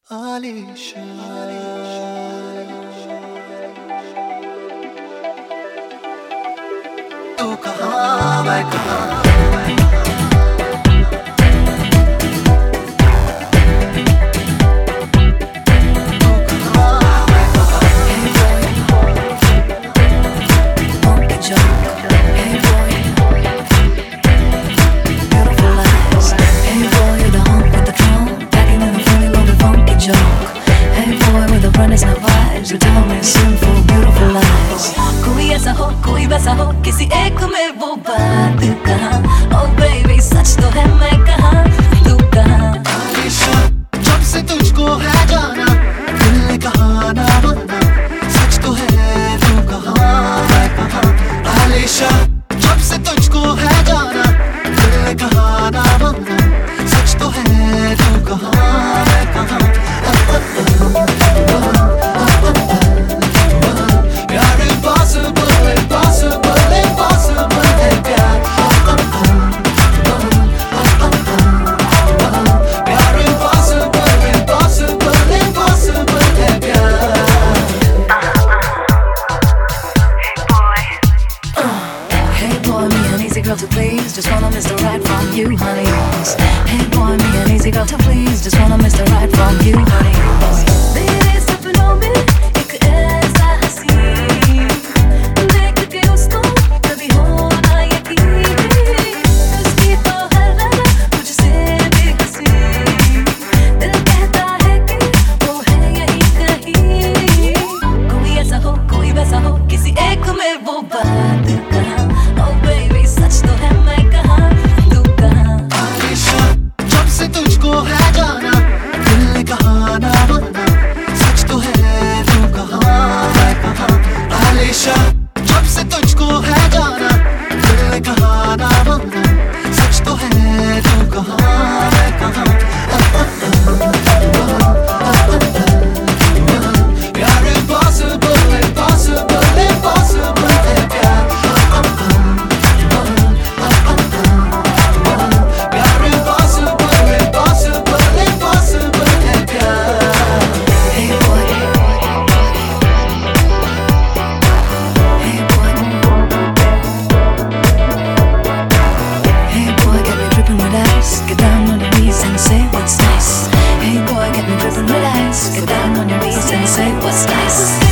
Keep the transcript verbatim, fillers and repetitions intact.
आलीशान तू कहाँ मैं कहाँ So tell me simple, beautiful lies. कोई ऐसा हो, कोई वैसा हो, किसी एक में वो बात कहाँ? Oh baby, सच तो है मैं कहाँ, तू कहाँ? आलीशान जब से तुझको है जाना, दिल ने कहा ना माना, सच तो है तू कहाँ मैं कहाँ? आलीशान जब से तुझको है जाना, दिल ने कहा ना माना, सच तो है तू कहाँ मैं कहाँ? Girl to please, just wanna miss the right from you, honey. Hey boy, me an easy girl to please, just wanna miss the right from you, honey. Baby, stepping on me, एक ऐसा हसीन देख के उसको कभी हो ना यकीन, उसकी तो हर अदा मुझसे भी हसीन, दिल कहता है कि वो है यही कहीं, कोई ऐसा हो, कोई वैसा हो, किसी एक में वो बात कहाँ? Oh baby, सच तो है मैं कहाँ, तू कहाँ? आलीशान जब से तुझको है जाना, दिल ने कहा ना माना, सच तो है तू कहाँ मैं कहाँ? आलीशान जब से तुझको है जाना, दिल ने कहा ना माना, सच तो है तू कहाँ मैं कहाँ? यार impossible, impossible, impossible है प्यार. Get down on your knees and say what's nice. Hey boy, get me dripping with ice. Get down on your knees and say what's nice.